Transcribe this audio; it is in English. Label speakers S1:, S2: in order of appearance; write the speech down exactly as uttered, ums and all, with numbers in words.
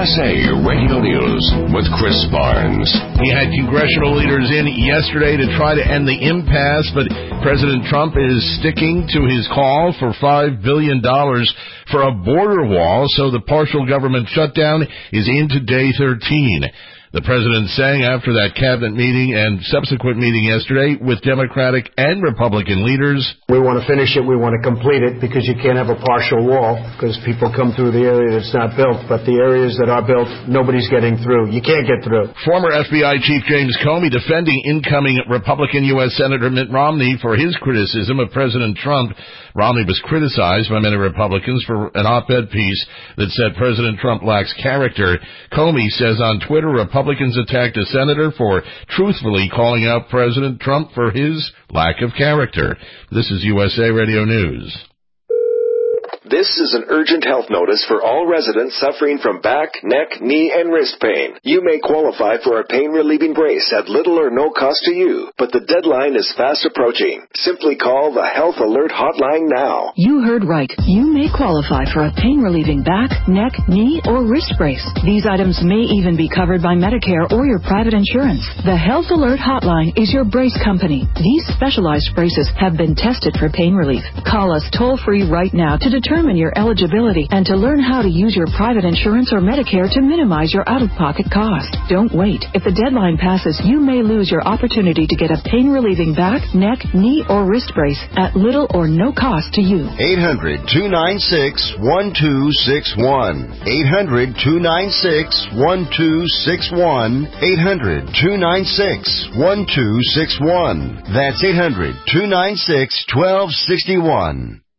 S1: S A Radio News with Chris Barnes.
S2: He had congressional leaders in yesterday to try to end the impasse, but President Trump is sticking to his call for five billion dollars for a border wall, so the partial government shutdown is into day thirteen. The president saying after that cabinet meeting and subsequent meeting yesterday with Democratic and Republican leaders,
S3: we want to finish it, we want to complete it, because you can't have a partial wall, because people come through the area that's not built, but the areas that are built, nobody's getting through. You can't get through.
S2: Former F B I Chief James Comey defending incoming Republican U S Senator Mitt Romney for his criticism of President Trump. Romney was criticized by many Republicans for an op-ed piece that said President Trump lacks character. Comey says on Twitter, Republicans attacked a senator for truthfully calling out President Trump for his lack of character. This is U S A Radio News.
S4: This is an urgent health notice for all residents suffering from back, neck, knee, and wrist pain. You may qualify for a pain-relieving brace at little or no cost to you, but the deadline is fast approaching. Simply call the Health Alert Hotline now.
S5: You heard right. You may qualify for a pain-relieving back, neck, knee, or wrist brace. These items may even be covered by Medicare or your private insurance. The Health Alert Hotline is your brace company. These specialized braces have been tested for pain relief. Call us toll-free right now to determine your eligibility and to learn how to use your private insurance or Medicare to minimize your out-of-pocket cost. Don't wait. If the deadline passes, you may lose your opportunity to get a pain-relieving back, neck, knee, or wrist brace at little or no cost to you.
S6: eight hundred, two nine six, one two six one. eight hundred, two nine six, one two six one. eight hundred, two nine six, one two six one. That's eight hundred, two nine six, one two six one.